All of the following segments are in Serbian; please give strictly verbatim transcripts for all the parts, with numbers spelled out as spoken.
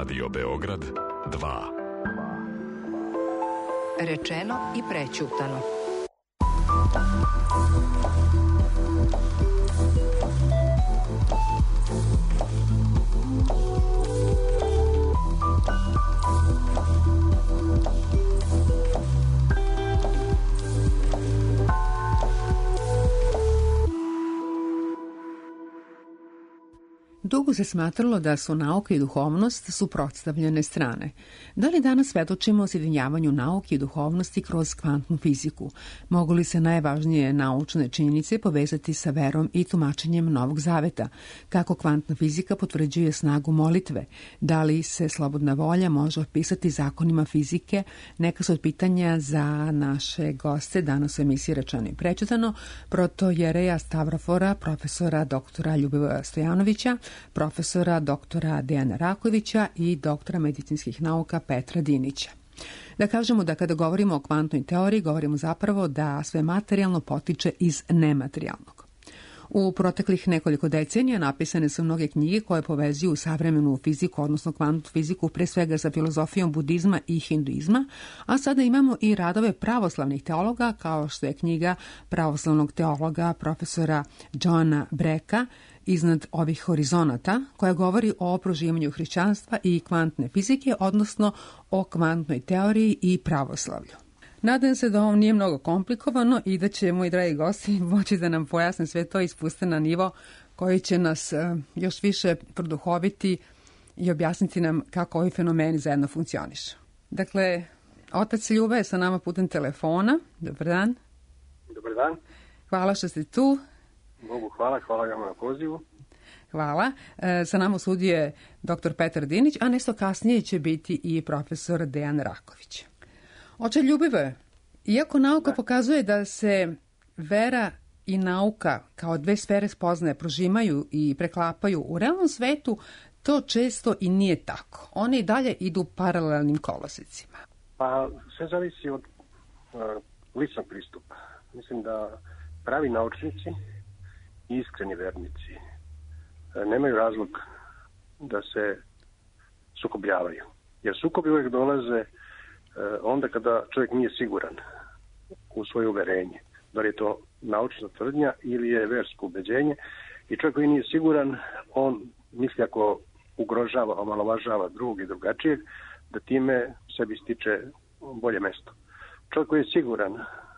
Radio Beograd dva. Rečeno i prećutano. Dugo se smatralo da su nauka i duhovnost suprotstavljene strane. Da li danas svedočimo o sjedinjavanju nauke i duhovnosti kroz kvantnu fiziku? Mogu li se najvažnije naučne činjenice povezati sa verom i tumačenjem Novog Zaveta? Kako kvantna fizika potvrđuje snagu molitve? Da li se slobodna volja može opisati zakonima fizike? Neka su od pitanja za naše goste danas u emisiji Rečeno i prećutano, protojereja Stavrofora, profesora doktora Ljubivoja Stojanovića, profesora doktora Dejana Rakovića i doktora medicinskih nauka Petra Dinića. Da kažemo da kada govorimo o kvantnoj teoriji, govorimo zapravo da sve materijalno potiče iz nematerijalnog. U proteklih nekoliko decenija napisane su mnoge knjige koje povezuju savremenu fiziku, odnosno kvantnu fiziku, pre svega sa filozofijom budizma i hinduizma, a sada imamo i radove pravoslavnih teologa, kao što je knjiga pravoslavnog teologa profesora Johna Breka Iznad ovih horizonata, koja govori o proživanju hrišćanstva i kvantne fizike, odnosno o kvantnoj teoriji i pravoslavlju. Nadam se da ovo nije mnogo komplikovano i da će moji dragi gosti moći da nam pojasne sve to i spuste na nivo koji će nas još više produhoviti i objasniti nam kako ovi fenomeni zajedno funkcionišu. Dakle, otac Ljube je sa nama putem telefona. Dobar dan. Dobar dan. Hvala što ste tu. Bogu hvala, hvala vam na pozivu. Hvala. E, sa nama u studiju je doktor Petar Dinić, a nešto kasnije će biti i profesor Dejan Raković. Oče Ljubive, iako nauka da. pokazuje da se vera i nauka kao dve sfere spoznaje prožimaju i preklapaju, u realnom svetu to često i nije tako. One i dalje idu paralelnim kolosecima. Pa sve zavisi od uh, ličnog pristupa. Mislim da pravi naučnici i iskreni vernici uh, nemaju razlog da se sukobljavaju. Jer sukobi uvijek dolaze onda kada čovjek nije siguran u svoje uverenje, da li je to naučna tvrdnja ili je versko ubeđenje, i čovjek koji nije siguran, on misli ako ugrožava, omalovažava drugog i drugačijeg, da time sebi stiče bolje mesto. Čovjek koji je siguran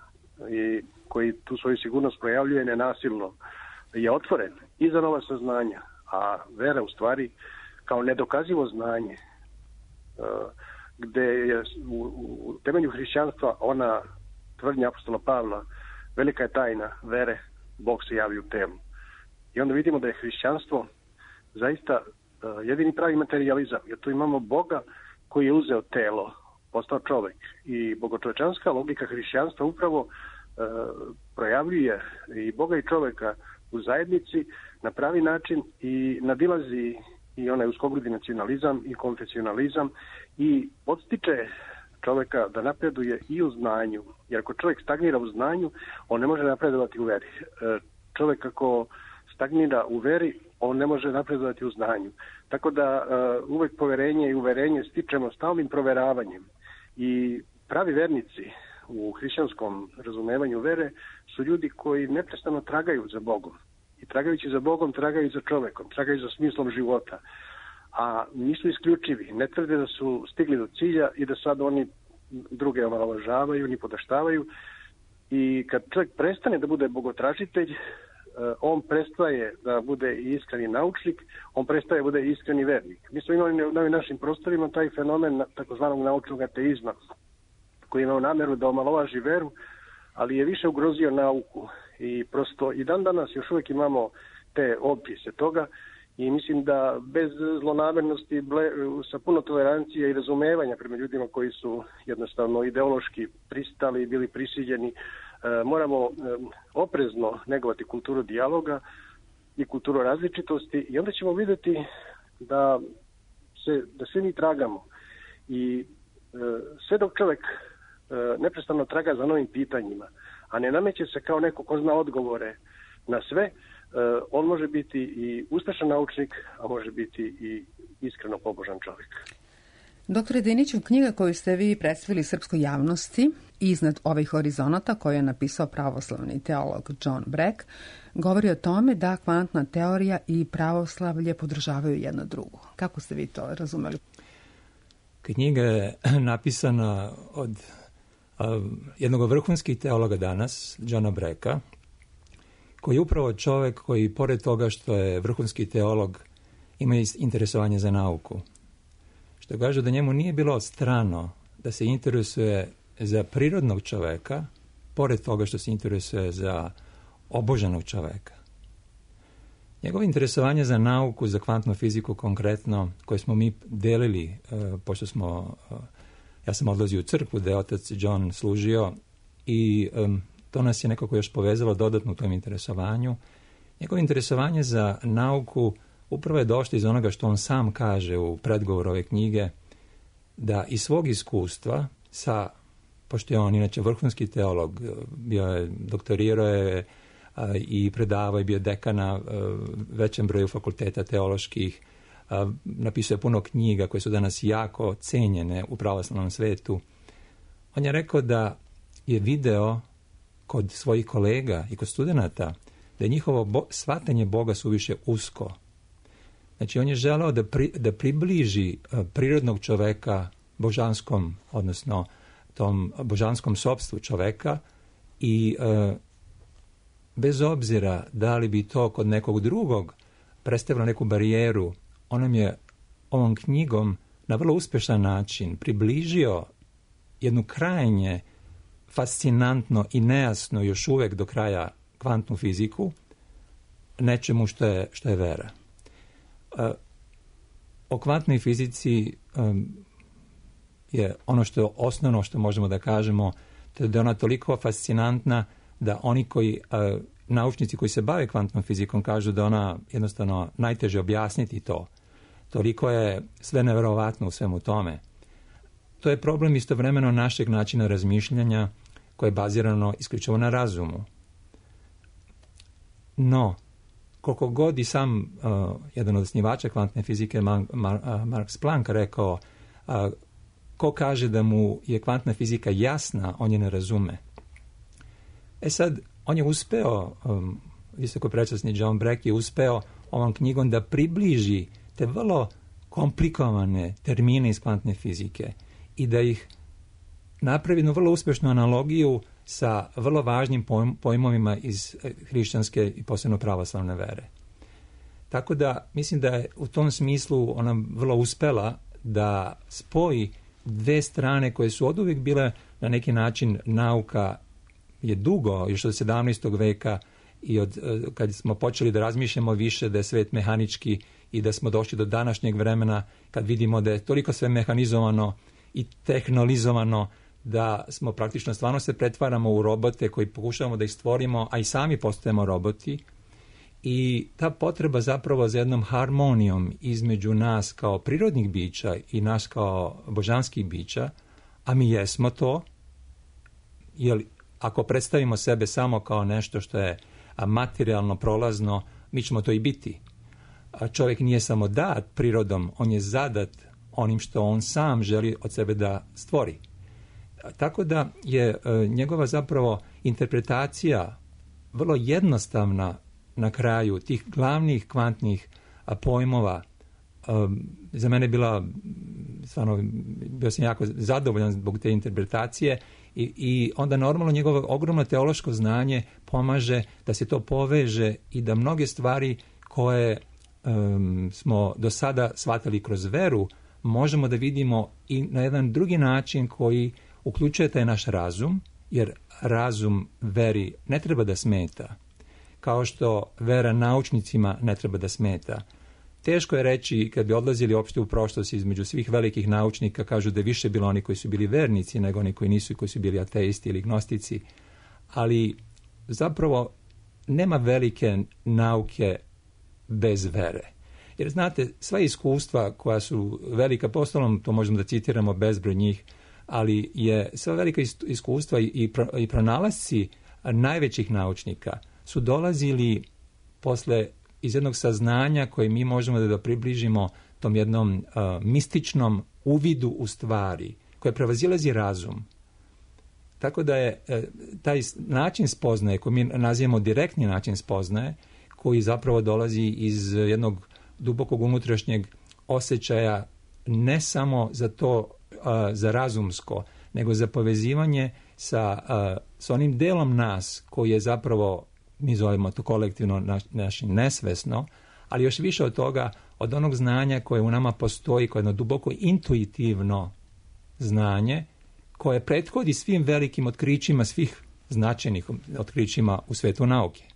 i koji tu svoju sigurnost projavljuje nenasilno je otvoren i za nova saznanja, a vera u stvari kao nedokazivo znanje, gde je u, u temelju hrišćanstva ona tvrdnja apostola Pavla, velika je tajna vere, Bog se javi u telu. I onda vidimo da je hrišćanstvo zaista uh, jedini pravi materializam, jer tu imamo Boga koji je uzeo telo, postao čovek, i bogočovečanska logika hrišćanstva upravo uh, projavljuje i Boga i čoveka u zajednici na pravi način i nadilazi i onaj uskogrudi nacionalizam i konfesionalizam i podstiče čoveka da napreduje i u znanju. Jer ako čovjek stagnira u znanju, on ne može napredovati u veri. Čovjek ako stagnira u veri, on ne može napredovati u znanju. Tako da uh, uvek poverenje i uverenje stičemo stalnim proveravanjem. I pravi vernici u hrišćanskom razumevanju vere su ljudi koji neprestano tragaju za Bogom. I tragajući za Bogom, tragaju za čovekom, tragaju za smislom života. A nisu isključivi, ne tvrde da su stigli do cilja i da sad oni druge omalovažavaju, ni podaštavaju. I kad čovjek prestane da bude bogotražitelj, on prestaje da bude iskreni naučnik, on prestaje da bude iskreni vernik. Mi smo imali na ovim našim prostorima taj fenomen takozvanog naučnog ateizma, koji je imao nameru da omalovaži veru, ali je više ugrozio nauku. I prosto i dan danas još uvijek imamo te opise toga i mislim da bez zlonamernosti, ble, sa puno tolerancije i razumevanja prema ljudima koji su jednostavno ideološki pristali i bili prisiljeni, e, moramo e, oprezno negovati kulturu dijaloga i kulturu različitosti, i onda ćemo vidjeti da se da svi mi tragamo i e, sve dok čovjek e, neprestano traga za novim pitanjima, a ne nameće se kao neko ko zna odgovore na sve, on može biti i uspešan naučnik, a može biti i iskreno pobožan čovjek. Doktore Diniću, knjiga koju ste vi predstavili srpskoj javnosti, Iznad ovih horizonata, koju je napisao pravoslavni teolog John Brack, govori o tome da kvantna teorija i pravoslavlje podržavaju jedno drugo. Kako ste vi to razumeli? Knjiga je napisana od uh, jednog od vrhunskih teologa danas, Johna Bracka, koji je upravo čovjek koji, pored toga što je vrhunski teolog, ima interesovanje za nauku. Što kaže da njemu nije bilo strano da se interesuje za prirodnog čovjeka, pored toga što se interesuje za obožanog čovjeka. Njegovo interesovanje za nauku, za kvantnu fiziku konkretno, koje smo mi delili, uh, pošto smo, uh, ja sam odlazio u crkvu gde je otac John služio i um, to nas je nekako još povezalo dodatno u tom interesovanju. Njegovo interesovanje za nauku upravo je došlo iz onoga što on sam kaže u predgovoru ove knjige, da iz svog iskustva sa, pošto je on inače vrhunski teolog, bio je, doktorirao je a, i predavao i bio dekan na većem broju fakulteta teoloških, a, napisao je puno knjiga koje su danas jako cenjene u pravoslavnom svetu. On je rekao da je video kod svojih kolega i kod studenata da je njihovo bo, shvatanje Boga suviše usko. Znači, on je želeo da, pri, da približi uh, prirodnog čoveka božanskom, odnosno tom božanskom sopstvu čoveka i uh, bez obzira da li bi to kod nekog drugog predstavilo neku barijeru, on nam je ovom knjigom na vrlo uspešan način približio jednu krajnje fascinantno i nejasno još uvek do kraja kvantnu fiziku nečemu što je, što je vera. Uh, o kvantnoj fizici um, je ono što je osnovno što možemo da kažemo, to je da je ona toliko fascinantna da oni koji, uh, naučnici koji se bave kvantnom fizikom kažu da ona jednostavno najteže objasniti to. Toliko je sve neverovatno u svemu tome. To je problem istovremeno našeg načina razmišljanja koje je bazirano isključivo na razumu. No, koliko god i sam uh, jedan od osnivača kvantne fizike, Mar- Mar- uh, Max Planck, rekao, uh, ko kaže da mu je kvantna fizika jasna, on je ne razume. E sad, on je uspeo, um, visoko prečasni John Brack je uspeo ovom knjigom da približi te vrlo komplikovane termine iz kvantne fizike i da ih napravi jednu vrlo uspešnu analogiju sa vrlo važnim pojm, pojmovima iz hrišćanske i posebno pravoslavne vere. Tako da mislim da je u tom smislu ona vrlo uspela da spoji dve strane koje su oduvijek bile na neki način nauka je dugo, još od sedamnaestog veka i od kad smo počeli da razmišljamo više da je svet mehanički i da smo došli do današnjeg vremena kad vidimo da je toliko sve mehanizovano i tehnolizovano da smo praktično stvarno se pretvaramo u robote koji pokušavamo da ih stvorimo, a i sami postajemo roboti. I ta potreba zapravo za jednom harmonijom između nas kao prirodnih bića i nas kao božanskih bića, a mi jesmo to, jer ako predstavimo sebe samo kao nešto što je materijalno prolazno, mi ćemo to i biti. A čovjek nije samo dat prirodom, on je zadat onim što on sam želi od sebe da stvori. Tako da je e, njegova zapravo interpretacija vrlo jednostavna na kraju tih glavnih kvantnih a, pojmova. E, za mene bila, stvarno, bio sam jako zadovoljan zbog te interpretacije i, i onda normalno njegovo ogromno teološko znanje pomaže da se to poveže i da mnoge stvari koje um, smo do sada shvatili kroz veru možemo da vidimo i na jedan drugi način koji uključuje taj naš razum, jer razum veri ne treba da smeta, kao što vera naučnicima ne treba da smeta. Teško je reći, kad bi odlazili opšte u prošlost između svih velikih naučnika, kažu da je više bilo oni koji su bili vernici nego oni koji nisu i koji su bili ateisti ili gnostici, ali zapravo nema velike nauke bez vere. Jer znate, sva iskustva koja su velika, po ostalom to možemo da citiramo bezbroj njih, ali je sva velika iskustva i, i pronalasci najvećih naučnika su dolazili posle iz jednog saznanja koje mi možemo da približimo tom jednom uh, mističnom uvidu u stvari, koje prevazilazi razum. Tako da je uh, taj način spoznaje, koji mi nazivamo direktni način spoznaje, koji zapravo dolazi iz jednog dubokog unutrašnjeg osjećaja ne samo za to, uh, za razumsko, nego za povezivanje sa, uh, sa onim delom nas koji je zapravo, mi zovemo to kolektivno naš, našim nesvesno, ali još više od toga, od onog znanja koje u nama postoji, koje je jedno duboko intuitivno znanje, koje prethodi svim velikim otkrićima, svih značajnih otkrićima u svetu nauke.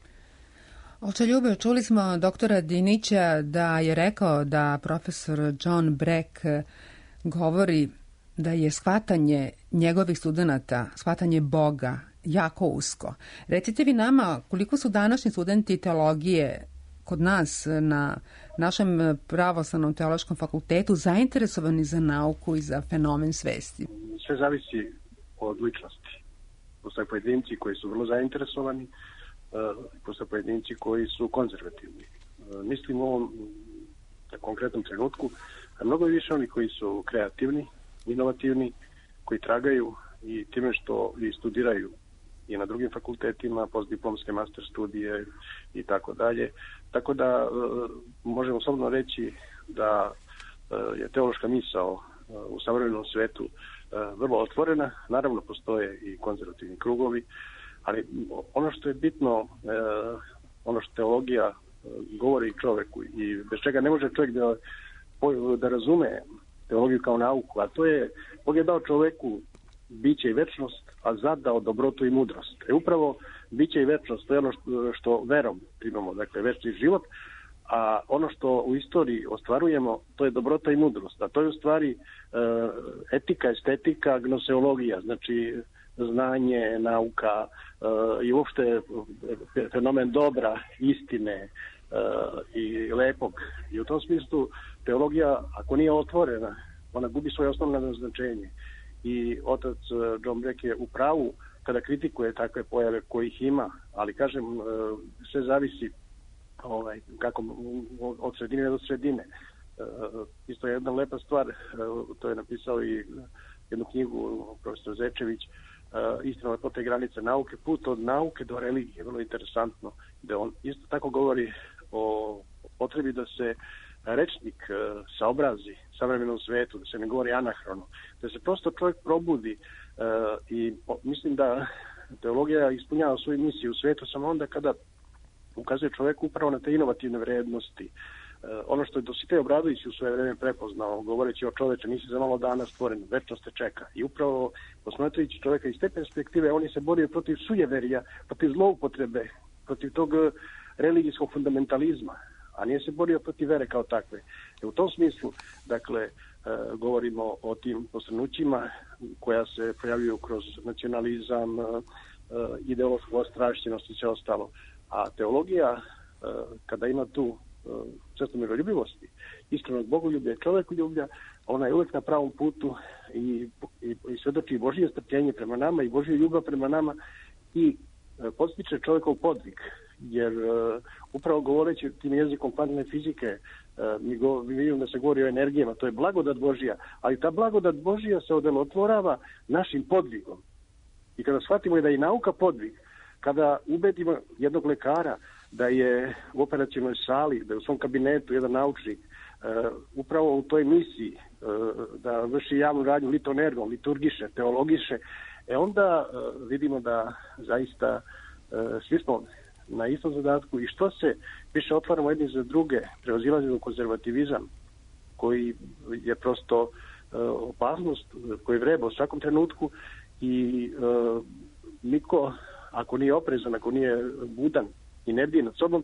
Oče Ljube, čuli smo doktora Dinića da je rekao da profesor John Breck govori da je shvatanje njegovih studenata, shvatanje Boga, jako usko. Recite vi nama koliko su današnji studenti teologije kod nas na našem pravoslavnom teološkom fakultetu zainteresovani za nauku i za fenomen svesti? Sve zavisi od ličnosti. Postoje pojedinci koji su vrlo zainteresovani, postoje pojedinci koji su konzervativni. Mislim u ovom konkretnom trenutku, a mnogo je više oni koji su kreativni, inovativni, koji tragaju i time što i studiraju i na drugim fakultetima, postdiplomske master studije i tako dalje. Tako da e, možemo slobodno reći da e, je teološka misao e, u savremenom svetu e, vrlo otvorena. Naravno postoje i konzervativni krugovi, ali ono što je bitno, e, ono što teologija e, govori čoveku i bez čega ne može čovjek da, da razume teologiju kao nauku, a to je, Bog je dao čoveku biće i večnost, a zadao dobrotu i mudrost. E upravo biće i večnost, to je ono što, što verom primamo, dakle večni život, a ono što u istoriji ostvarujemo, to je dobrota i mudrost. A to je u stvari e, etika, estetika, gnoseologija, znači znanje, nauka e, i uopšte fenomen dobra, istine e, i lepog. I u tom smislu teologija, ako nije otvorena, ona gubi svoje osnovno značenje. I otac John Breck je u pravu kada kritikuje takve pojave kojih ima, ali kažem, sve zavisi ovaj, kako, od sredine do sredine. Isto je jedna lepa stvar, to je napisao i jednu knjigu profesor Zečević, Istina, lepota i granice nauke, put od nauke do religije, vrlo interesantno, da on isto tako govori o potrebi da se rečnik saobrazi savremenom svetu, da se ne govori anahrono, da se prosto čovjek probudi uh, i o, mislim da teologija ispunjava svoju misiju u svetu samo onda kada ukazuje čovjeku upravo na te inovativne vrednosti. Uh, ono što je Dositej Obradović u svoje vreme prepoznao, govoreći o čoveče, nisi za malo dana stvoren, večnost te čeka. I upravo posmatrajući čovjeka iz te perspektive, oni se borio protiv sujeverija, protiv zloupotrebe, protiv tog religijskog fundamentalizma, a nije se borio protiv vere kao takve. E u tom smislu, dakle, e, govorimo o tim posrnućima koja se pojavljuju kroz nacionalizam, e, ideološku ostrašćenost i sve ostalo. A teologija, e, kada ima tu e, srcu miroljubivosti, iskrenog bogoljublja i čovekoljublja, ona je uvek na pravom putu i, i, i svedoči Božje strpljenje prema nama i Božju ljubav prema nama i e, podstiče čovekov podvig. Jer uh, upravo govoreći tim jezikom kvantne fizike uh, mi, go, mi vidimo da se govori o energijama, to je blagodat Božja, ali ta blagodat Božja se odelotvorava našim podvigom. I kada shvatimo da je i nauka podvig, kada ubedimo jednog lekara da je u operacionoj sali, da je u svom kabinetu jedan naučnik uh, upravo u toj misiji uh, da vrši javnu radnju litonergom, liturgiše, teologiše, e onda uh, vidimo da zaista uh, svi smo na istom zadatku i što se više otvaramo jedni za druge, prevazilazimo u konzervativizam koji je prosto uh, opasnost, koji vreba u svakom trenutku i uh, niko, ako nije oprezan, ako nije budan i ne bdije nad sobom,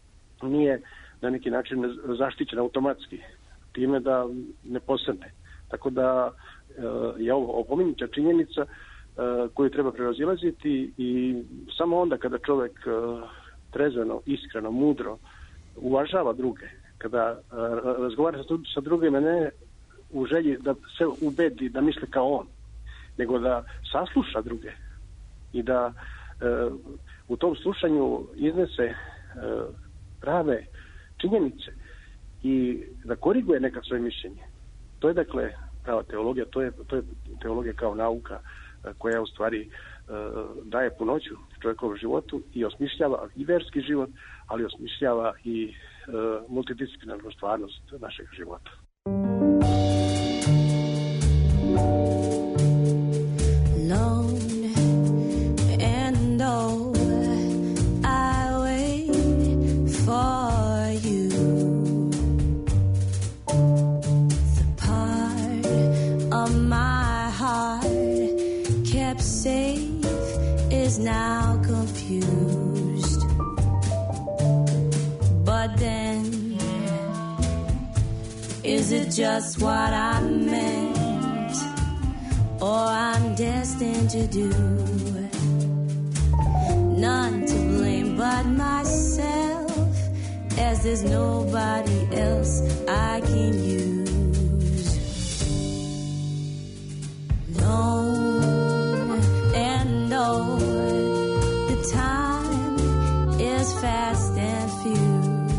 nije na neki način zaštićen automatski time da ne posrne. Tako da uh, je ovo opominjuća činjenica koju treba prevazilaziti i samo onda kada čovjek trezveno, iskreno, mudro uvažava druge, kada razgovara sa drugima ne u želji da se ubedi da misle kao on, nego da sasluša druge i da u tom slušanju iznese prave činjenice i da koriguje neka svoje mišljenje. To je dakle prava teologija, to je, to je teologija kao nauka koja u stvari daje punoću čovjekovom životu i osmišljava i verski život, ali osmišljava i multidisciplinarnu stvarnost našeg života. Lone and old, I wait for you. The part of my heart kept safe is now confused. But then, is it just what I meant, or I'm destined to do? None to blame but myself, as there's nobody else I can use. Lone and old, the time is fast and few.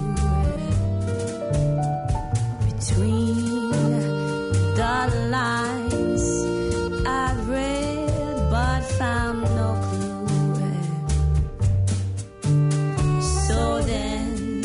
Between the lines I've read but found no clue. So then,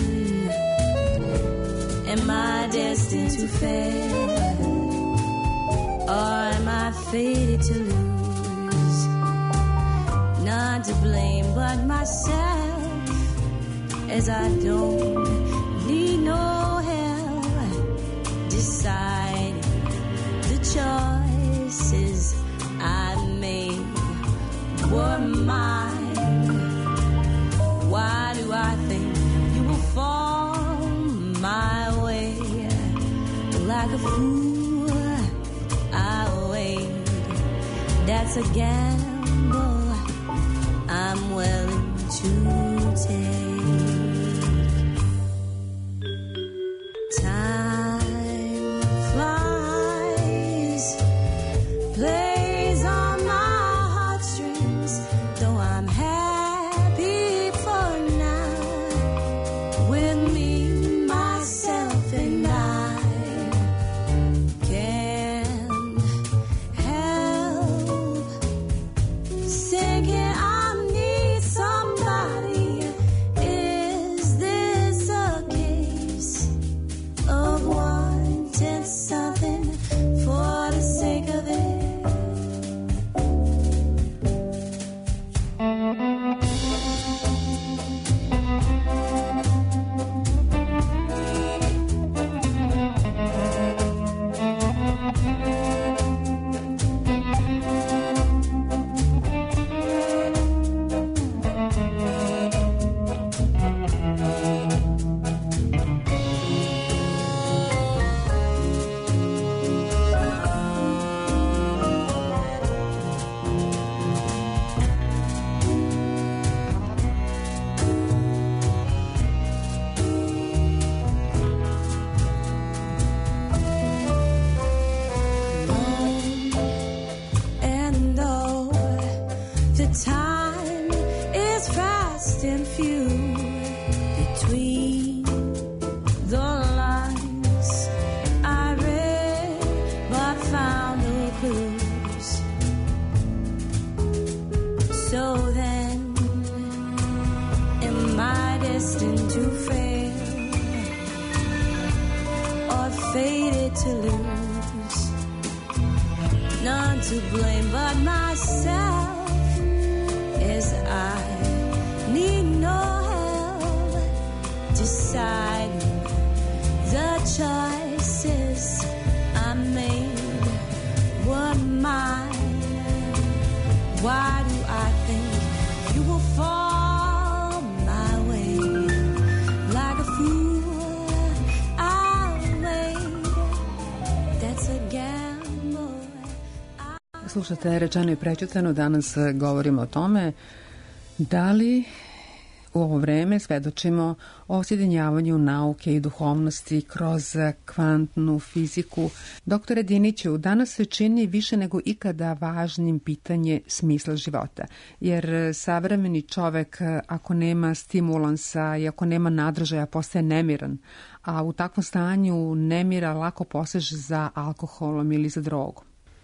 am I destined to fail, or am I fated to lose? None to blame but myself, as I don't need no help deciding the choices I made were mine. Why do I think you will fall my way? Like a fool, I wait. That's a gamble I'm willing to take. Time flies, plays on my heartstrings, though I'm happy for now. With me, myself, and I can't help thinking I need somebody. Is this a case of wanting something for the sake of it? And though the time is fast and few, between the lines I read but found no clues. So then, am I destined to fail, or fated to lose? None to blame but myself, as I need no help deciding the choices I made were mine. Why do I think you will fall my way? Like a fool, I'll wait. That's a gamble. Slušate Rečeno i prećutano, danas govorimo o tome da li U ovo vreme svedočimo o sjedinjavanju nauke i duhovnosti kroz kvantnu fiziku. Doktore Diniću, danas se čini više nego ikada važnim pitanje smisla života, jer savremeni čovek ako nema stimulansa i ako nema nadržaja postaje nemiran, a u takvom stanju nemira lako poseže za alkoholom ili za drogom.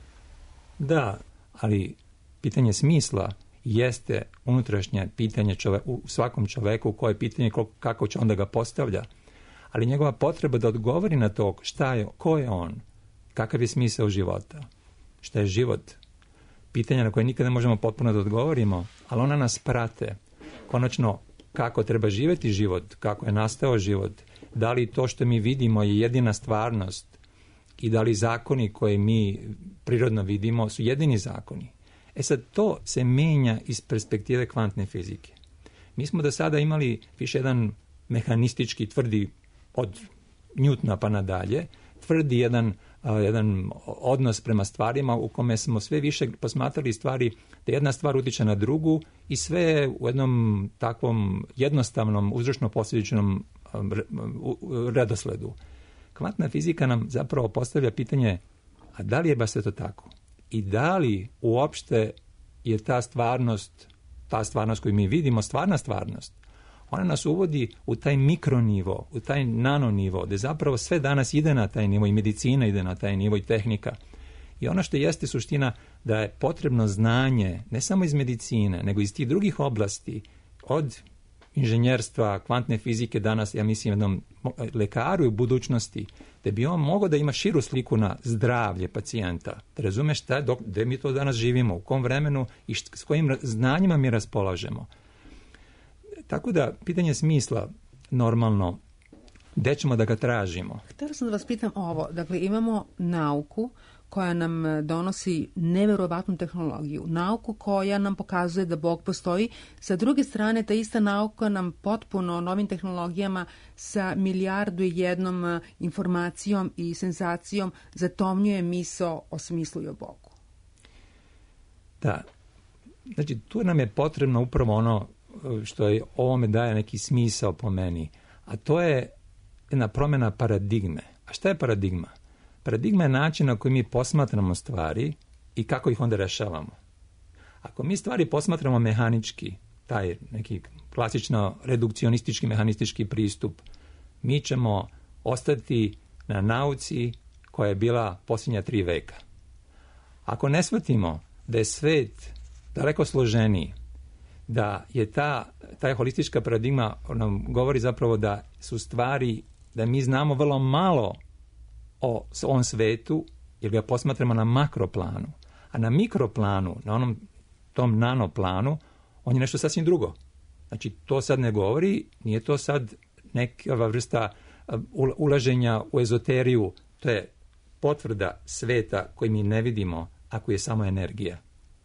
Da, ali pitanje smisla jeste unutrašnje pitanje čove, u svakom čoveku, koje pitanje kako će onda ga postavlja, ali njegova potreba da odgovori na to šta je, ko je on, kakav je smisao života, šta je život, pitanja na koje nikada ne možemo potpuno da odgovorimo, ali ona nas prate. Konačno, kako treba živjeti život, kako je nastao život, da li to što mi vidimo je jedina stvarnost i da li zakoni koje mi prirodno vidimo su jedini zakoni. E sad, to se menja iz perspektive kvantne fizike. Mi smo do sada imali više jedan mehanistički, tvrdi od Newtona pa nadalje, tvrdi jedan, uh, jedan odnos prema stvarima u kome smo sve više posmatrali stvari da jedna stvar utiče na drugu i sve u jednom takvom jednostavnom uzročno-posljedičnom um, redosledu. Kvantna fizika nam zapravo postavlja pitanje, a da li je baš sve to tako? I da li uopšte je ta stvarnost, ta stvarnost koju mi vidimo, stvarna stvarnost? Ona nas uvodi u taj mikronivo, u taj nanonivo, gde zapravo sve danas ide na taj nivo i medicina ide na taj nivo i tehnika. I ono što jeste suština da je potrebno znanje, ne samo iz medicine, nego iz tih drugih oblasti, od inženjerstva, kvantne fizike danas, ja mislim, jednom lekaru u budućnosti, da bi on mogao da ima širu sliku na zdravlje pacijenta. Da razumeš šta, dok, gde mi to danas živimo, u kom vremenu i št, s kojim znanjima mi raspolažemo. Tako da, pitanje smisla, normalno, gde ćemo da ga tražimo? Htela sam da vas pitam ovo. Dakle, imamo nauku koja nam donosi neverovatnu tehnologiju. Nauku koja nam pokazuje da Bog postoji. Sa druge strane, ta ista nauka nam potpuno novim tehnologijama sa milijardu i jednom informacijom i senzacijom zatomnjuje misao o smislu i o Bogu. Da. Znači, tu nam je potrebno upravo ono što je ovome daje neki smisao po meni, a to je jedna promjena paradigme. A šta je paradigma? Paradigma je način na koji mi posmatramo stvari i kako ih onda rešavamo. Ako mi stvari posmatramo mehanički, taj neki klasično redukcionistički, mehanistički pristup, mi ćemo ostati na nauci koja je bila posljednja tri veka. Ako ne shvatimo da je svet daleko složeniji, da je ta, ta holistička paradigma nam govori zapravo da su stvari, da mi znamo vrlo malo o ovom svetu, jer ga posmatramo na makroplanu, a na mikroplanu, na onom tom nanoplanu, on je nešto sasvim drugo. Znači, to sad ne govori, nije to sad neka vrsta ulaženja u ezoteriju, to je potvrda sveta koji mi ne vidimo, ako je samo energija.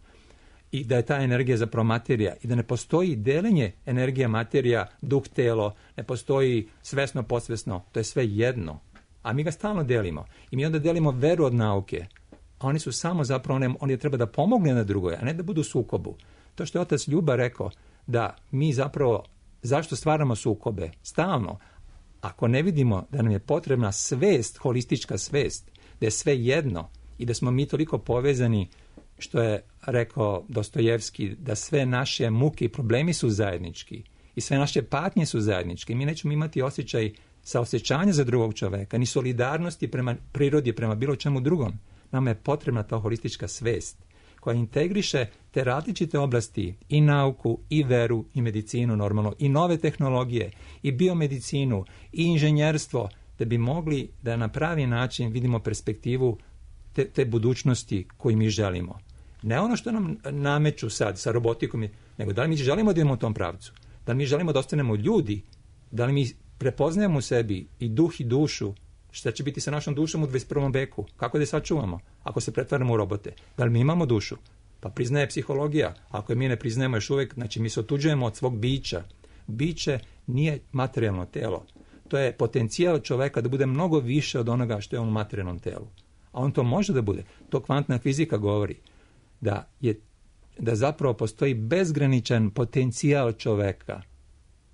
I da je ta energija zapravo materija i da ne postoji delenje energija, materija, duh, telo, ne postoji svesno, podsvesno, to je sve jedno. A mi ga stalno delimo. I mi onda delimo veru od nauke. A oni su samo zapravo, oni, oni treba da pomogne na drugoj, a ne da budu u sukobu. To što je otac Ljuba rekao, da mi zapravo, zašto stvaramo sukobe? Stalno. Ako ne vidimo da nam je potrebna svest, holistička svest, da je sve jedno i da smo mi toliko povezani, što je rekao Dostojevski, da sve naše muke i problemi su zajednički i sve naše patnje su zajedničke. Mi nećemo imati osjećaj saosjećanja za drugog čoveka, ni solidarnosti prema prirodi, prema bilo čemu drugom. Nama je potrebna ta holistička svest koja integriše te različite oblasti, i nauku, i veru, i medicinu normalno, i nove tehnologije, i biomedicinu, i inženjerstvo, da bi mogli da na pravi način vidimo perspektivu te, te budućnosti koju mi želimo. Ne ono što nam nameću sad sa robotikom, nego da li mi želimo da idemo u tom pravcu, da li mi želimo da ostanemo ljudi, da li mi prepoznajemo u sebi i duh i dušu, šta će biti sa našom dušom u dvadeset prvom veku, kako da je sačuvamo, ako se pretvaramo u robote, da li mi imamo dušu? Pa priznaje psihologija, ako je mi ne priznajemo još uvijek, znači mi se otuđujemo od svog bića. Biće nije materijalno telo, to je potencijal čoveka da bude mnogo više od onoga što je on u materijalnom telu. A on to može da bude, to kvantna fizika govori, da, je, da zapravo postoji bezgraničan potencijal čoveka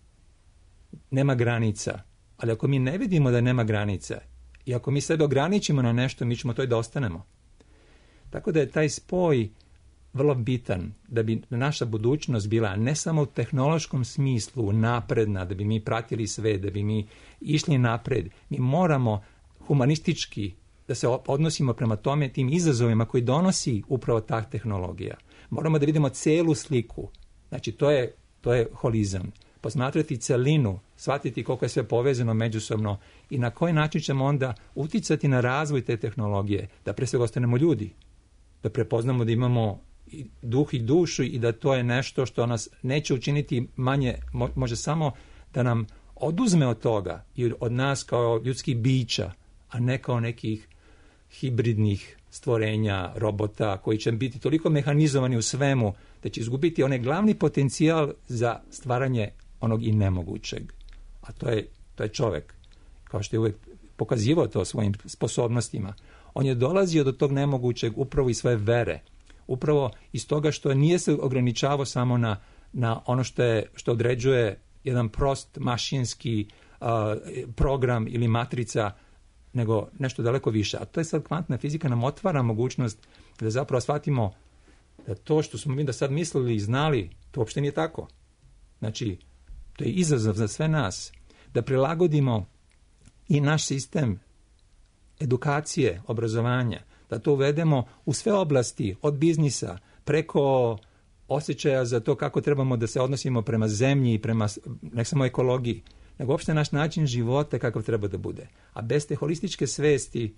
nema granica. Ali ako mi ne vidimo da nema granica i ako mi sebe ograničimo na nešto, mi ćemo to i da ostanemo. Tako da je taj spoj vrlo bitan da bi naša budućnost bila ne samo u tehnološkom smislu napredna, da bi mi pratili sve, da bi mi išli napred. Mi moramo humanistički da se odnosimo prema tome, tim izazovima koji donosi upravo ta tehnologija. Moramo da vidimo celu sliku. Znači, to je, to je holizam. Posmatrati celinu, shvatiti koliko je sve povezano međusobno i na koji način ćemo onda uticati na razvoj te tehnologije, da pre svega ostanemo ljudi, da prepoznamo da imamo i duh i dušu i da to je nešto što nas neće učiniti manje, može samo da nam oduzme od toga i od nas kao ljudskih bića, a ne kao nekih hibridnih stvorenja, robota koji će biti toliko mehanizovani u svemu da će izgubiti onaj glavni potencijal za stvaranje onog i nemogućeg. A to je, to je čovek. Kao što je uvek pokazivao to svojim sposobnostima. On je dolazio do tog nemogućeg upravo iz svoje vere. Upravo iz toga što nije se ograničavao samo na, na ono što, je, što određuje jedan prost mašinski uh, program ili matrica, nego nešto daleko više. A to je sad kvantna fizika nam otvara mogućnost da zapravo shvatimo da to što smo mi da sad mislili i znali, to uopšte nije tako. Znači, to je izazov za sve nas. Da prilagodimo i naš sistem edukacije, obrazovanja, da to uvedemo u sve oblasti, od biznisa, preko osjećaja za to kako trebamo da se odnosimo prema zemlji i prema ne samo ekologiji, nego uopšte naš način života kakav treba da bude. A bez te holističke svesti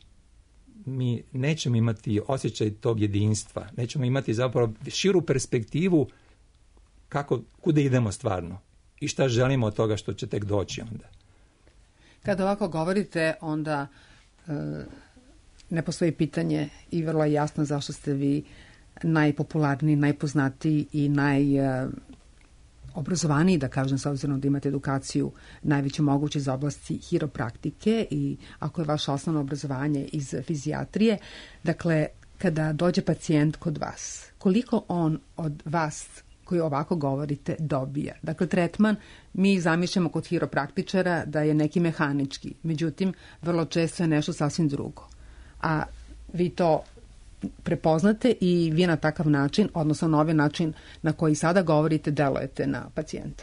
mi nećemo imati osjećaj tog jedinstva, nećemo imati zapravo širu perspektivu kako, kuda idemo stvarno i šta želimo od toga što će tek doći onda. Kada ovako govorite, onda e, ne postoji pitanje i vrlo je jasno zašto ste vi najpopularniji, najpoznatiji i najobrazovaniji, da kažem, s obzirom da imate edukaciju najveće moguće iz oblasti hiropraktike i ako je vaše osnovno obrazovanje iz fizijatrije. Dakle, kada dođe pacijent kod vas, koliko on od vas koji ovako govorite dobija? Dakle, tretman mi zamišljamo kod hiropraktičara da je neki mehanički, međutim, vrlo često je nešto sasvim drugo. A vi to prepoznate i vi na takav način, odnosno na ovaj način na koji sada govorite, delujete na pacijenta.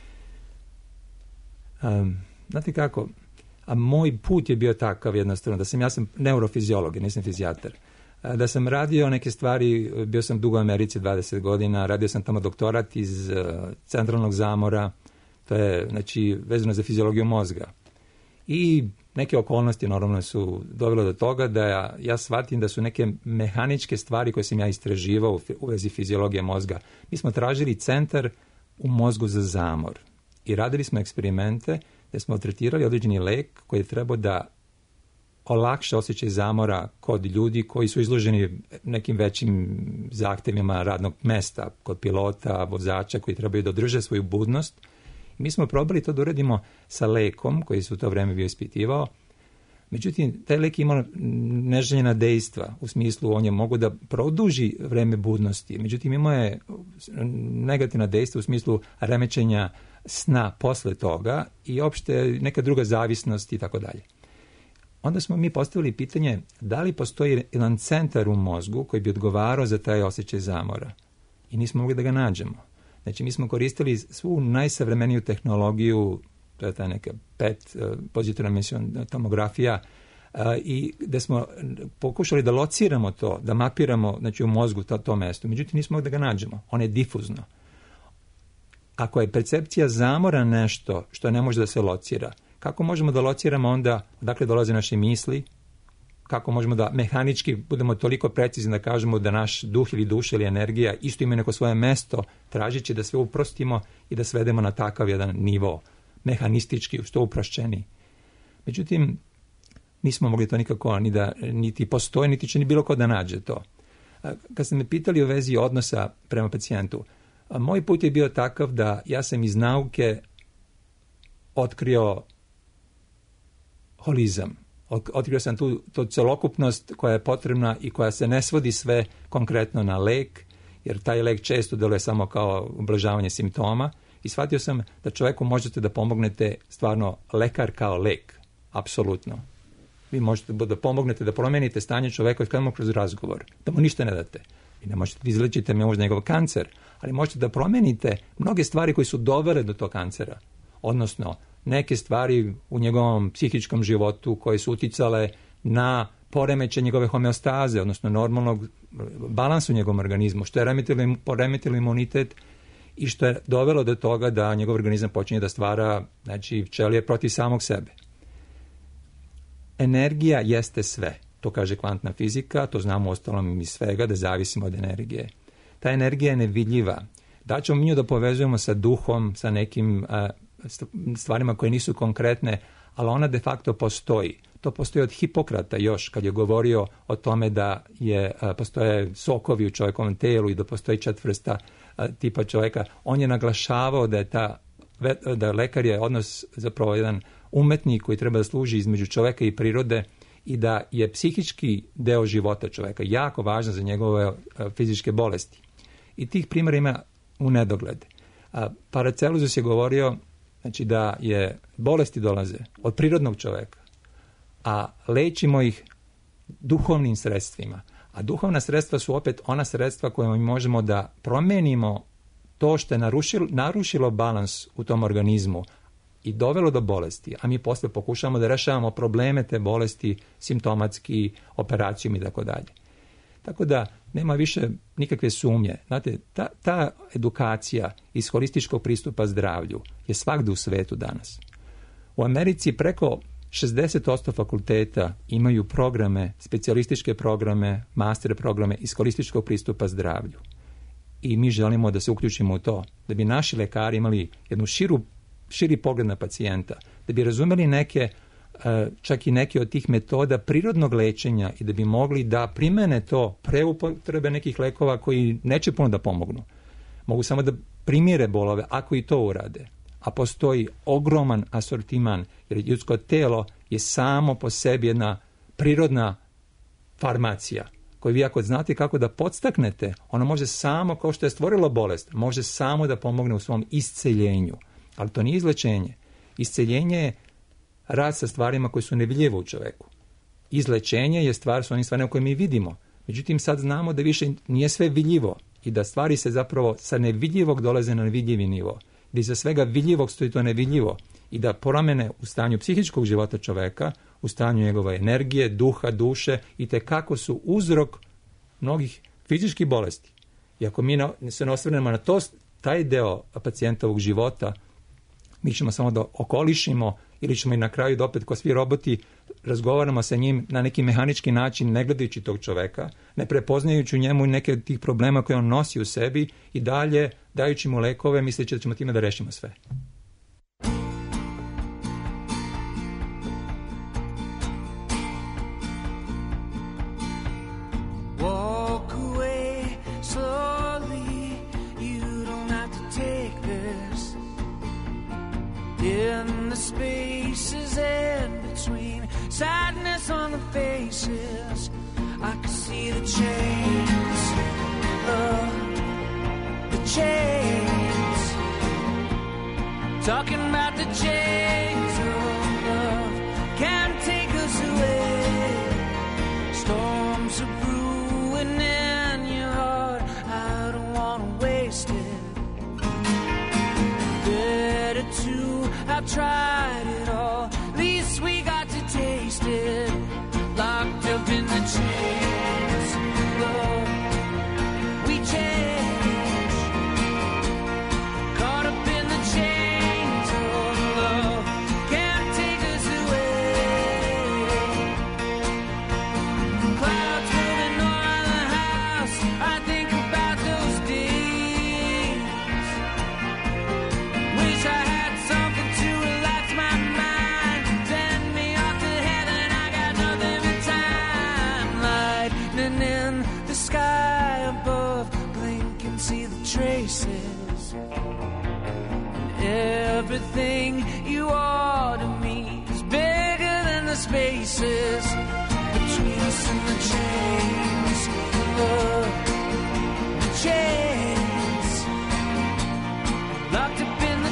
Um, znate kako, a moj put je bio takav jednostavno, da sam, ja sam neurofiziolog, nisam fizijatar, da sam radio neke stvari, bio sam dugo u Americi dvadeset godina, radio sam tamo doktorat iz uh, centralnog zamora, to je, znači, vezano za fiziologiju mozga. I neke okolnosti normalno su dovele do toga da ja, ja shvatim da su neke mehaničke stvari koje sam ja istraživao u vezi fiziologije mozga. Mi smo tražili centar u mozgu za zamor i radili smo eksperimente gde smo tretirali određeni lek koji je trebao da olakša osjećaj zamora kod ljudi koji su izloženi nekim većim zahtevima radnog mesta, kod pilota, vozača koji trebaju da održe svoju budnost. Mi smo probali to da uradimo sa lekom koji se u to vreme bio ispitivao. Međutim, taj lek ima neželjena dejstva, u smislu on je mogu da produži vreme budnosti. Međutim, imao je negativna dejstva u smislu remećenja sna posle toga i opšte neka druga zavisnost i tako dalje. Onda smo mi postavili pitanje da li postoji jedan centar u mozgu koji bi odgovarao za taj osjećaj zamora. I nismo mogli da ga nađemo. Znači, mi smo koristili svu najsavremeniju tehnologiju, to je ta neka pet uh, pozitivna emisijona tomografija, uh, i gde smo pokušali da lociramo to, da mapiramo, znači, u mozgu to, to mesto. Međutim, nismo mogli da ga nađemo. On je difuzno. Ako je percepcija zamora nešto što ne može da se locira, kako možemo da lociramo onda odakle dolaze naše misli, kako možemo da mehanički budemo toliko precizni da kažemo da naš duh ili duša ili energija isto ima neko svoje mesto, tražeći da sve uprostimo i da svedemo na takav jedan nivo, mehanistički, što uprošćeni. Međutim, nismo mogli to nikako ni da, niti postoji, niti će ni bilo ko da nađe to. Kad ste me pitali o vezi odnosa prema pacijentu, moj put je bio takav da ja sam iz nauke otkrio holizam. Otkrio sam tu, tu celokupnost koja je potrebna i koja se ne svodi sve konkretno na lek, jer taj lek često deluje samo kao ublažavanje simptoma. I shvatio sam da čovjeku možete da pomognete stvarno lekar kao lek. Apsolutno. Vi možete da pomognete da promenite stanje čoveka samo kroz razgovor. Da mu ništa ne date. I ne možete da izlečite možda njegov kancer, ali možete da promenite mnoge stvari koje su dovele do tog kancera. Odnosno, neke stvari u njegovom psihičkom životu koje su uticale na poremećaj njegove homeostaze, odnosno normalnog balansa u njegovom organizmu, što je remetilo, poremetilo imunitet i što je dovelo do toga da njegov organizam počinje da stvara, znači, ćelije protiv samog sebe. Energija jeste sve. To kaže kvantna fizika, to znamo ostalom iz svega, da zavisimo od energije. Ta energija je nevidljiva. Da ćemo mi nju da povezujemo sa duhom, sa nekim a, stvarima koje nisu konkretne, ali ona de facto postoji. To postoji od Hipokrata još, kad je govorio o tome da je, a, postoje sokovi u čovjekovom telu i da postoji četiri vrsta a, tipa čovjeka. On je naglašavao da je ta, da lekar je odnos zapravo jedan umetnik koji treba da služi između čovjeka i prirode i da je psihički deo života čovjeka jako važan za njegove a, fizičke bolesti. I tih primjera ima u nedogled. A, Paracelsus je govorio, znači, da je bolesti dolaze od prirodnog čovjeka, a lečimo ih duhovnim sredstvima. A duhovna sredstva su opet ona sredstva koje mi možemo da promenimo to što je narušilo, narušilo balans u tom organizmu i dovelo do bolesti, a mi posle pokušamo da rešavamo probleme te bolesti simptomatski, operacijom i tako dalje. Tako da nema više nikakve sumnje. Znate, ta, ta edukacija iz holističkog pristupa zdravlju je svagde u svetu danas. U Americi preko šezdeset posto fakulteta imaju programe, specijalističke programe, master programe iz holističkog pristupa zdravlju. I mi želimo da se uključimo u to, da bi naši lekari imali jednu širu, širi pogled na pacijenta, da bi razumeli neke, čak i neke od tih metoda prirodnog lečenja i da bi mogli da primene to pre upotrebe nekih lekova koji neće puno da pomognu. Mogu samo da primire bolove ako i to urade. A postoji ogroman asortiman, jer ljudsko telo je samo po sebi jedna prirodna farmacija, koju vi ako znate kako da podstaknete, ono može samo, kao što je stvorilo bolest, može samo da pomogne u svom isceljenju. Ali to nije izlečenje. Isceljenje je rad sa stvarima koje su nevidljive u čoveku. Izlečenje je stvar sa onim stvarima koje mi vidimo. Međutim, sad znamo da više nije sve vidljivo i da stvari se zapravo sa nevidljivog dolaze na nevidljivi nivo. Da iza svega vidljivog stoji to nevidljivo i da promene u stanju psihičkog života čoveka, u stanju njegove energije, duha, duše i te kako su uzrok mnogih fizičkih bolesti. I ako mi se ne osvrnemo na to, taj deo pacijentovog života, mi ćemo samo da okolišimo ili ćemo i na kraju da opet ko svi roboti razgovaramo sa njim na neki mehanički način, ne gledajući tog čoveka, ne prepoznajući u njemu neke od tih problema koje on nosi u sebi i dalje dajući mu lekove misleći da ćemo time da rešimo sve. In the spaces in between, sadness on the faces, I could see the chains, uh, the chains, talking about the chains of love, can't take us away, storms are brewing in your heart, I don't wanna waste it, better to I've tried it all, at least we got to taste it, locked up in the chains, love, we change, caught up in the chains of love, can't take us away, clouds moving on the house, I think about those days, wish I had something to relax my mind, send me off to heaven, I got nothing but time, lightning in the sky above, blink and see the traces, and everything you are to me is bigger than the spaces between us and the chains, love, the chains, locked up in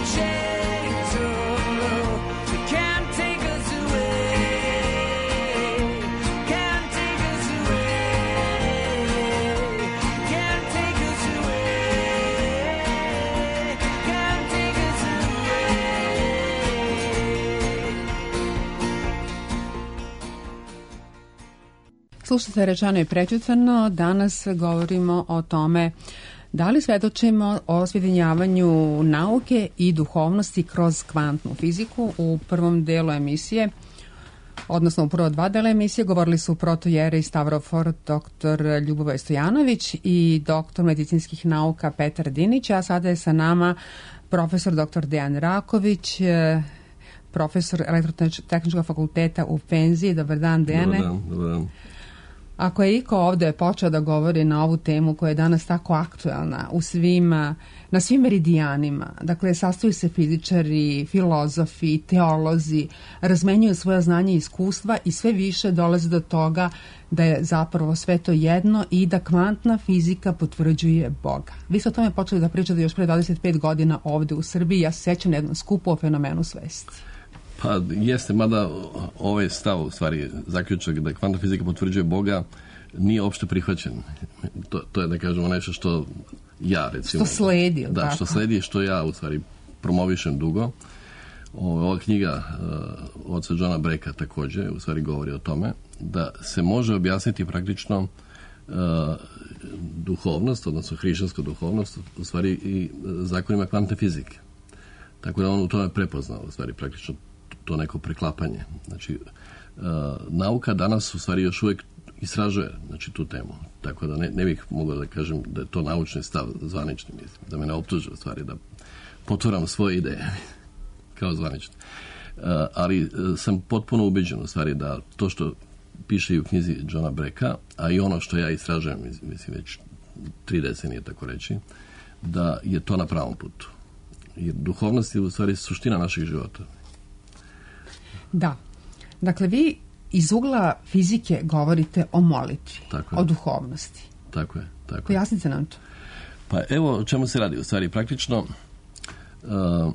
Slušajte, rečeno i prećutano. Danas govorimo o tome da li svedočimo o sjedinjavanju nauke i duhovnosti kroz kvantnu fiziku. U prvom delu emisije, odnosno u prvo dva dela emisije, govorili su protojerej Stavrofor doktor Ljubovaj Stojanović i doktor medicinskih nauka Petar Dinić, a sada je sa nama profesor doktor Dejan Raković, profesor Elektrotehničkog fakulteta u penziji. Dobar dan, Dejane. Dobar dan, dobar dan. Ako je iko ovde počeo da govori na ovu temu koja je danas tako aktuelna u svim, na svim meridijanima, dakle sastoji se fizičari, filozofi, teolozi, razmenjuju svoja znanja i iskustva i sve više dolaze do toga da je zapravo sve to jedno i da kvantna fizika potvrđuje Boga. Vi ste o tome počeli da pričate još pre dvadeset pet godina ovde u Srbiji. Ja se sećam na jednom skupu o fenomenu svesti. Pa jeste, mada ovaj stav, u stvari zaključak da kvantna fizika potvrđuje Boga nije opšte prihvaćen. To, to je, da kažemo, nešto što ja, recimo... Što sledi, Da, tako? što sledi, što ja, u stvari, promovišem dugo. O, ova knjiga uh, oca Johna Brecka takođe, u stvari, govori o tome da se može objasniti praktično uh, duhovnost, odnosno hrišćanska duhovnost, u stvari i zakonima kvantne fizike. Tako da on u tome prepoznao, u stvari, praktično to neko preklapanje. Znači, uh, nauka danas u stvari još uvijek istražuje, znači, tu temu. Tako da ne, ne bih mogao da kažem da je to naučni stav, zvanični, mislim, da me ne optuže u stvari da potvoram svoje ideje kao zvanični. Uh, ali uh, sam potpuno ubeđen u stvari da to što piše i u knjizi Johna Brecka, a i ono što ja istražujem, mislim, već tri decenije, tako reći, da je to na pravom putu. Jer duhovnost je u stvari suština naših života. Da. Dakle, vi iz ugla fizike govorite o molitvi, Tako je. o duhovnosti. Tako je. Tako je. Pojasnite nam to. Pa evo o čemu se radi. U stvari, praktično, uh,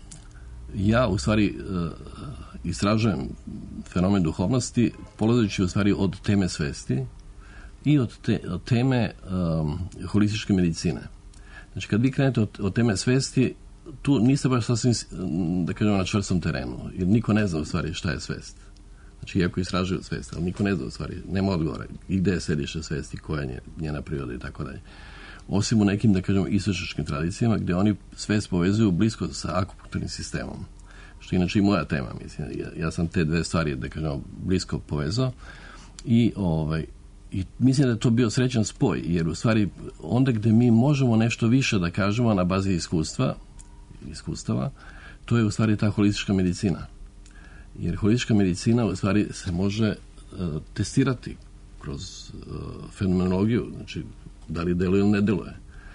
ja u stvari uh, istražujem fenomen duhovnosti polazeći u stvari od teme svesti i od, te, od teme um, holističke medicine. Znači, kad vi krenete od, od teme svesti, tu niste baš sasvim, da kažemo, na čvrstom terenu, jer niko ne zna u stvari šta je svest. Znači, iako istražuju svest, ali niko ne zna u stvari, nema odgovora i gde je sedište svesti, koja je njena priroda i tako dalje. Osim u nekim, da kažemo, istočničkim tradicijama, gde oni svest povezuju blisko sa akupunkturnim sistemom. Što je inače i moja tema, mislim. Ja, ja sam te dve stvari, da kažemo, blisko povezao i, ovaj, i mislim da je to bio srećan spoj, jer u stvari onda gde mi možemo nešto više da kažemo na bazi iskustva, iskustava, to je u stvari ta holistička medicina. Jer holistička medicina u stvari se može uh, testirati kroz uh, fenomenologiju, znači da li deluje ili ne deluje.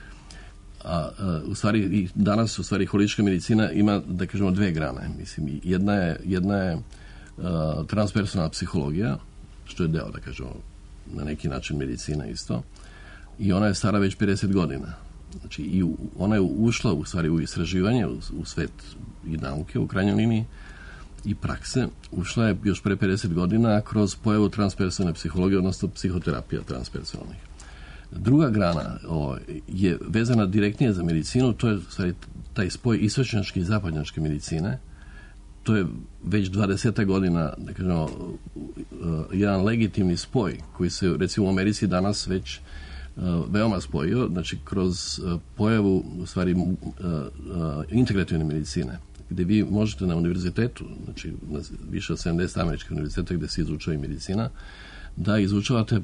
A uh, u stvari i danas u stvari holistička medicina ima, da kažemo, dve grane. Mislim, jedna je, jedna je uh, transpersonalna psihologija, što je deo, da kažemo, na neki način medicina isto. I ona je stara već pedeset godina. Znači, i u, ona je ušla u stvari u istraživanje, u, u svet i nauke u krajnjoj liniji i prakse. Ušla je još pre pedeset godina kroz pojavu transpersonalne psihologije, odnosno psihoterapija transpersonalnih. Druga grana o, je vezana direktnije za medicinu, to je u stvari taj spoj istočnjačke i zapadnjačke medicine. To je već dvadeset godina, da kažemo, jedan legitimni spoj koji se, recimo, u Americi danas već Uh, veoma spojio, znači kroz uh, pojavu u stvari uh, uh, integrativne medicine, gde vi možete na univerzitetu, znači na više od sedamdeset američkih univerziteta gde se izučava i medicina, da izučavate uh,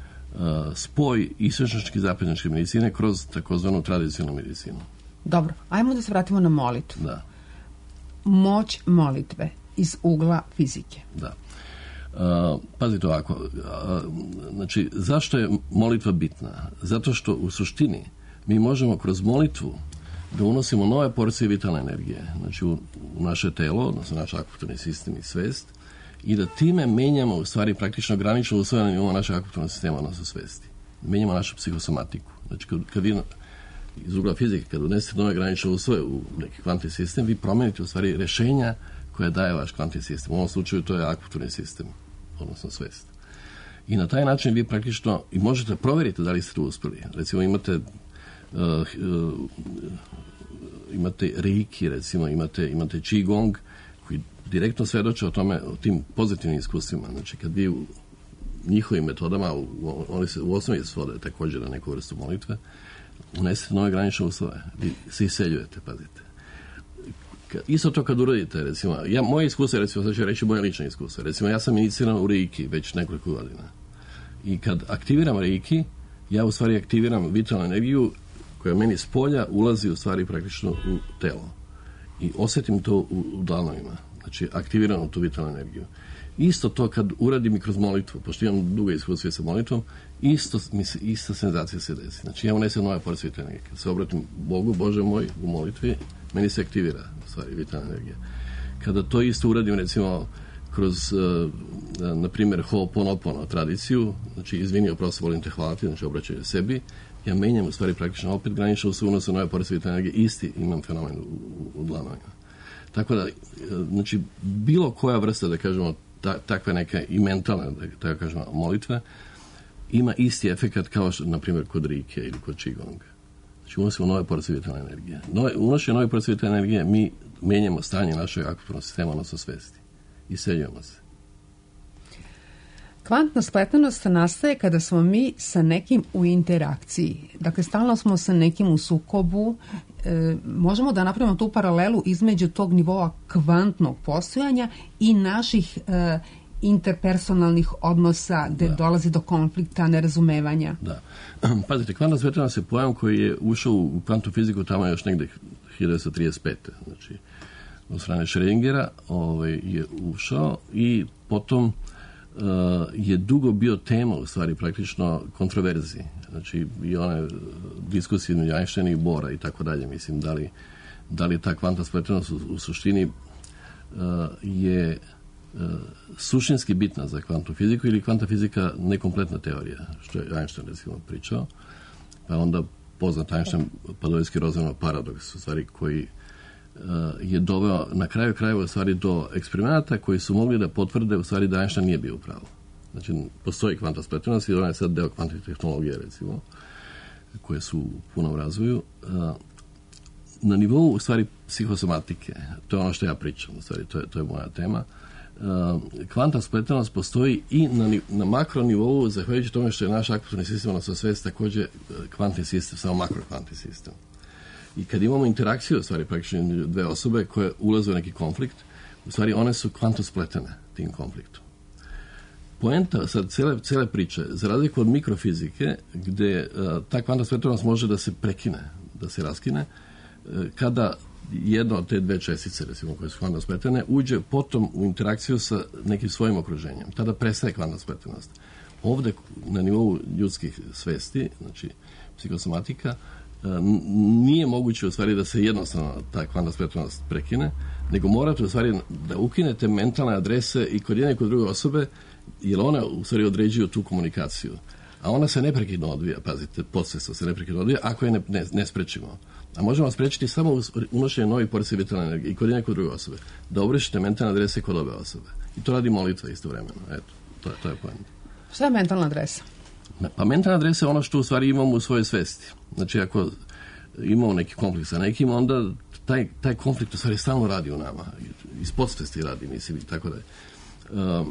spoj istočnjačke i zapadnjačke medicine kroz takozvanu tradicionalnu medicinu. Dobro, ajmo da se vratimo na molitvu. Da. Moć molitve iz ugla fizike. Da. Uh, pazite ovako, uh, znači, zašto je molitva bitna? Zato što u suštini mi možemo kroz molitvu da unosimo nove porcije vitalne energije, znači u, u naše telo, odnosno naš akupunkturni sistem i svest, i da time menjamo u stvari praktično granično usvojeno imamo našeg akupunkturnog sistema, odnosno svesti. Menjamo našu psihosomatiku. Znači, kad, kad vi iz ugla fizike, kad unesete nove granično usvoje u neki kvantni sistem, vi promenite u stvari rešenja koje daje vaš kvantni sistem. U ovom slučaju to je akupunkturni sistem, odnosno svest. I na taj način vi praktično i možete proveriti da li ste to uspeli. Recimo imate uh, uh, imate reiki, recimo imate, imate qigong koji direktno svedoče o tome, o tim pozitivnim iskustvima. Znači kad vi njihovim metodama, oni se u osnovi svode također na neku vrstu molitve, unesete nove granične uslove, vi se iseljujete, pazite. Isto to kad uradite, recimo, ja, moje iskustvo, recimo, sad ću reći moje lične iskustvo, recimo, ja sam iniciran u Reiki već nekoliko godina. I kad aktiviram Reiki, ja u stvari aktiviram vitalnu energiju koja meni s polja ulazi u stvari praktično u telo. I osjetim to u, u dlanovima. Znači, aktiviram tu vitalnu energiju. Isto to kad uradim i kroz molitvu, pošto imam dugo iskustvo sa molitvom, isto, mi se, ista senzacija se desi. Znači, ja unesem nove porcije vitalne energije. Kad se obratim Bogu, Bože moj, u molitvi, meni se aktivira u stvari vitalna energija. Kada to isto uradim, recimo, kroz, uh, na primjer, Ho'oponopono tradiciju, znači, izvini, oprosti, volim te, hvala ti, znači, obraćaju sebi, ja menjam u stvari praktično opet granično u unose nove porcije vitalne energije, isti imam fenomen u, u, u dlanovima. Tako da, znači, bilo koja vrsta, da kažemo, ta, takve neke i mentalne, da tako kažemo, molitve, ima isti efekat kao što, na primjer, kod Rike ili kod Qigonga. Znači, unosimo nove porcije vitalne energije. Nove, unošenje nove porcije vitalne energije, mi menjamo stanje našeg aktivnog sistema, odnosno svesti. Iseljujemo se. Kvantna spletenost nastaje kada smo mi sa nekim u interakciji. Dakle, stalno smo sa nekim u sukobu. E, možemo da napravimo tu paralelu između tog nivoa kvantnog postojanja i naših e, interpersonalnih odnosa gde da. dolazi do konflikta, nerazumevanja. Da. Pazite, kvantna spletenost je pojam koji je ušao u kvantnu fiziku tamo još negde hiljadu devetsto trideset pete. Znači, od strane Schrödingera ovaj, je ušao i potom Uh, je dugo bio tema, u stvari, praktično kontroverziji. Znači, i one diskusije između Einsteina i Bohra i tako dalje. Mislim, da li, da li ta kvantna spletenost u, u suštini uh, je uh, suštinski bitna za kvantnu fiziku ili kvantna fizika nekompletna teorija, što je Einstein, recimo, pričao. Pa onda poznat Einstein-Padovski-Rozanov paradoks, u stvari, koji je doveo na kraju krajeva u stvari do eksperimenata koji su mogli da potvrde u stvari da Einstein nije bio u pravu. Znači, postoji kvantna spletenost i ona je sad deo kvantnih tehnologije, recimo, koje su u punom razvoju. Na nivou, u stvari, psihosomatike, to je ono što ja pričam, u stvari, to je, to je moja tema, kvantna spletenost postoji i na, na makro nivou, zahvaljujući tome što je naš aktivni sistem, odnosno svest, također kvantni sistem, samo makrokvantni sistem. I kad imamo interakciju, u stvari, praktično dve osobe koje ulaze u neki konflikt, u stvari one su kvantno spletene tim konfliktom. Poenta sad cele, cele priče, za razliku od mikrofizike, gde uh, ta kvantna spletenost može da se prekine, da se raskine, uh, kada jedna od te dve čestice, recimo, koje su kvantno spletene, uđe potom u interakciju sa nekim svojim okruženjem. Tada prestaje kvantna spletenost. Ovde, na nivou ljudskih svesti, znači psihosomatika, nije moguće u stvari da se jednostavno ta kvantna spletenost prekine, nego morate u stvari da ukinete mentalne adrese i kod jedne i kod druge osobe, jer one u stvari određuju tu komunikaciju. A ona se neprekidno odvija, pazite, podsvesno se neprekidno odvija, ako je ne, ne, ne sprečimo. A možemo sprečiti samo unošenje novih porcija vitalne energije i kod jedne i kod druge osobe. Da obrišite mentalne adrese kod obe osobe. I to radi molitva istovremeno. Eto, to, to je poenta. Šta je mentalna adresa? Pa mentalna adresa je ono što u stvari imamo u svojoj svesti. Znači, ako imamo neki konflikt sa nekim, onda taj, taj konflikt u stvari stalno radi u nama. Iz podsvesti radi, mislim, tako da je. Um,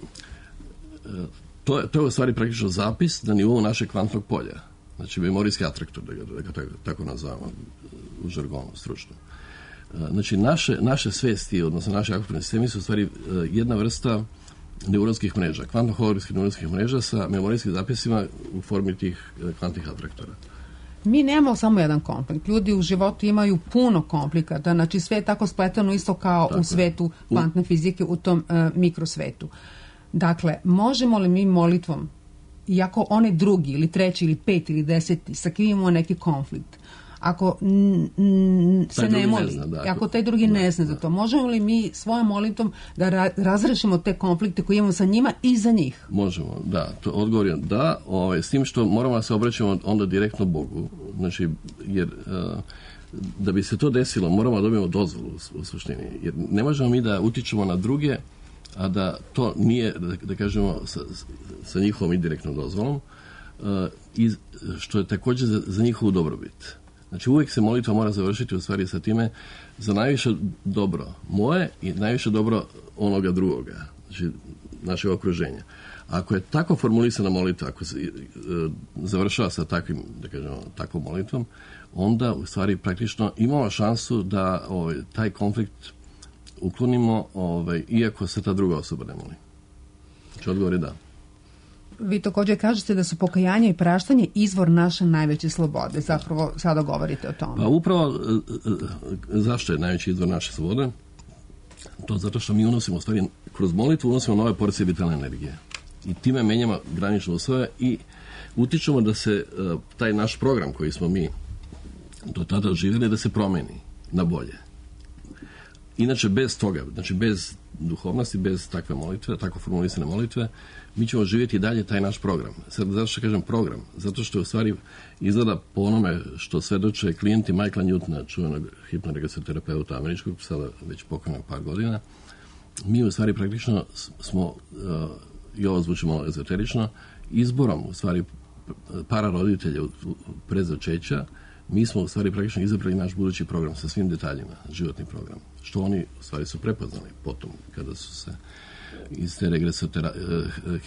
to, je, to je u stvari praktično zapis na nivou našeg kvantnog polja. Znači, memorijski atraktor, da ga, da ga tako, tako nazvamo u žargonu, stručno. Znači, naše, naše svesti, odnosno naše aktivni sistemi su u stvari jedna vrsta neuronskih mreža, kvantno-holografskih neuronskih mreža sa memorijskim zapisima u formi tih kvantnih atraktora. Mi nemamo samo jedan konflikt. Ljudi u životu imaju puno konflikata. Znači, sve je tako spletano isto kao tako u svetu kvantne fizike, u tom uh, mikrosvetu. Dakle, možemo li mi molitvom, iako one drugi ili treći ili peti ili deseti sakrijemo neki konflikt, ako n, n, se ne moli, ne zna, da, ako taj drugi da, ne zna za to, možemo li mi svojom molitvom da ra, razrešimo te konflikte koje imamo sa njima i za njih? Možemo, da. To odgovor je da, ovaj, s tim što moramo da se obraćamo onda direktno Bogu. Znači, jer uh, da bi se to desilo, moramo da dobijemo dozvolu u, u suštini. Jer ne možemo mi da utičemo na druge, a da to nije, da, da kažemo, sa, sa njihovom indirektnom dozvolom, uh, i što je također za, za njihovu dobrobit. Znači, uvijek se molitva mora završiti u stvari sa time za najviše dobro moje i najviše dobro onoga drugoga, znači našeg okruženja. Ako je tako formulisana molitva, ako se e, završava sa takvim, da kažemo, takvom molitvom, onda u stvari praktično imamo šansu da ovaj, taj konflikt uklonimo, ovaj, iako se ta druga osoba ne moli. Znači, odgovor je da. Vi također kažete da su pokajanje i praštanje izvor naše najveće slobode. Zapravo sada govorite o tome. Pa upravo zašto je najveći izvor naše slobode? To zato što mi unosimo, u stvari, kroz molitvu unosimo nove porcije vitalne energije. I time menjamo granične uslove i utičemo da se uh, taj naš program koji smo mi do tada živjeli da se promeni na bolje. Inače, bez toga, znači bez duhovnosti, bez takve molitve, tako formulisane molitve, mi ćemo živjeti dalje taj naš program. Sad, zato što kažem program? Zato što u stvari izgleda po onome što svedoče klijenti Michaela Newtona, čuvenog hipnoregresoterapeuta američkog, sada već pokojnog par godina, mi u stvari praktično smo, uh, i ovo zvuči malo ezoterično, izborom u stvari para roditelja pred začeća, mi smo u stvari praktično izabrali naš budući program sa svim detaljima, životni program, što oni u stvari su prepoznali potom kada su se iz te regresotera, uh,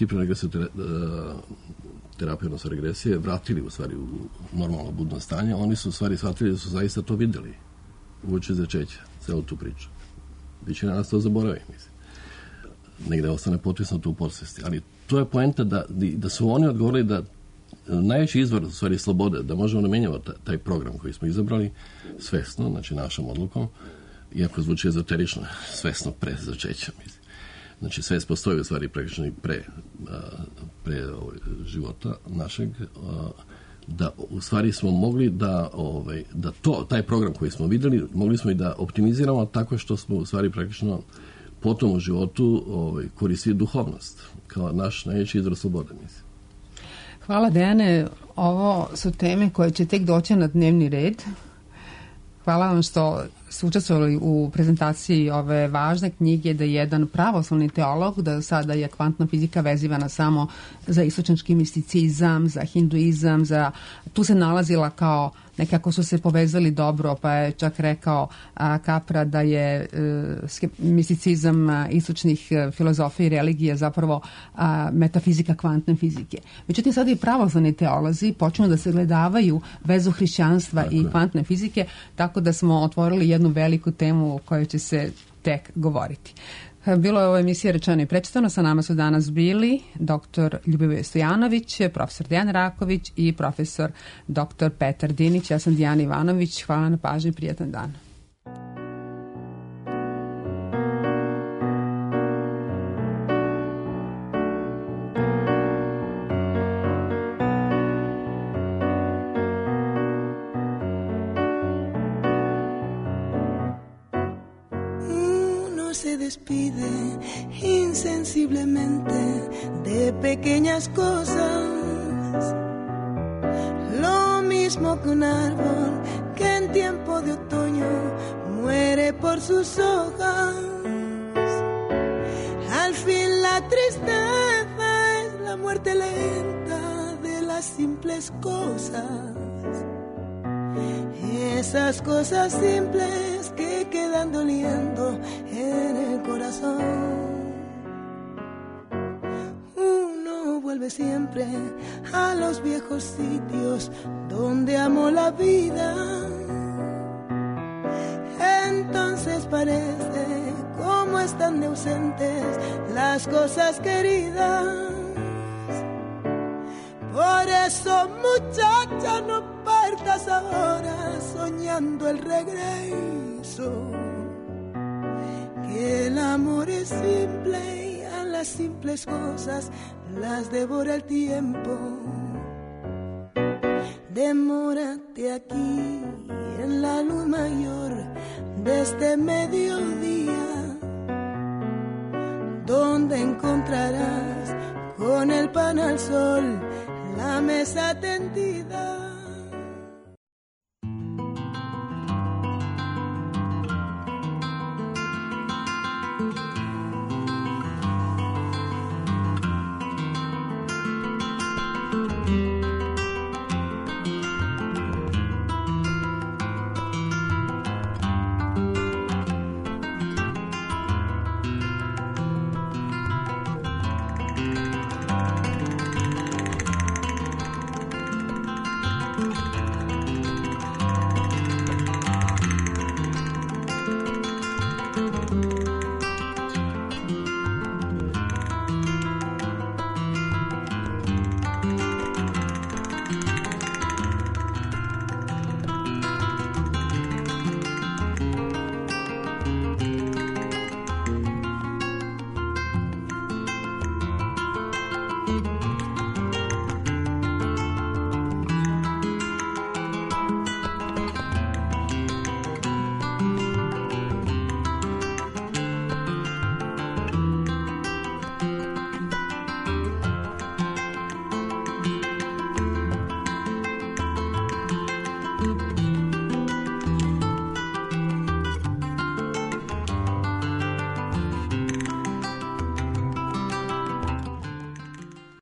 hiperregresoterapije, odnosno regresije, vratili u stvari u normalno budno stanje. Oni su u stvari shvatili da su zaista to vidjeli uoči začeća, celu tu priču. Većina nas to zaboravi, mislim. Negde ostane potisnuto u podsvesti. Ali to je poenta da, da su oni odgovorili da najveći izvor u stvari slobode, da možemo da menjamo taj program koji smo izabrali svesno, znači našom odlukom, iako zvuči ezoterično, svesno pre začeća, mislim. Znači, svest postoji u stvari praktično i pre, pre ovaj, života našeg, da u stvari smo mogli da, ovaj, da to, taj program koji smo vidjeli, mogli smo i da optimiziramo tako što smo u stvari praktično potom u životu ovaj, koristili duhovnost kao naš najveći izvor slobode, mislim. Hvala, Dejane. Ovo su teme koje će tek doći na dnevni red. Hvala vam što su učestvovali u prezentaciji ove važne knjige, da je jedan pravoslavni teolog, da sada je kvantna fizika vezivana samo za istočnički misticizam, za hinduizam, za, tu se nalazila kao nekako su se povezali dobro, pa je čak rekao a, Capra da je e, misticizam a, istočnih a, filozofija i religije zapravo a, metafizika kvantne fizike. Međutim, sada i pravoslavni teolozi počnu da se gledavaju vezu hrišćanstva i kvantne fizike, tako da smo otvorili jednu veliku temu o kojoj će se tek govoriti. Bilo je ovo emisija Rečeno i prečitano. Sa nama su danas bili doktor Ljubivoje Stojanović, profesor Dejan Raković i profesor doktor Petar Dinić. Ja sam Dijana Ivanović. Hvala na pažnji i prijatan dan. Despide insensiblemente de pequeñas cosas, lo mismo que un árbol que en tiempo de otoño muere por sus hojas. Al fin la tristeza es la muerte lenta de las simples cosas, esas cosas simples que quedan doliendo en el corazón. Uno vuelve siempre a los viejos sitios donde amó la vida. Entonces parece como están ausentes las cosas queridas. Por eso, muchacha, no partas ahora soñando el regreso, que el amor es simple y a las simples cosas las devora el tiempo. Demórate aquí en la luz mayor de este mediodía, donde encontrarás con el pan al sol la mesa tendida.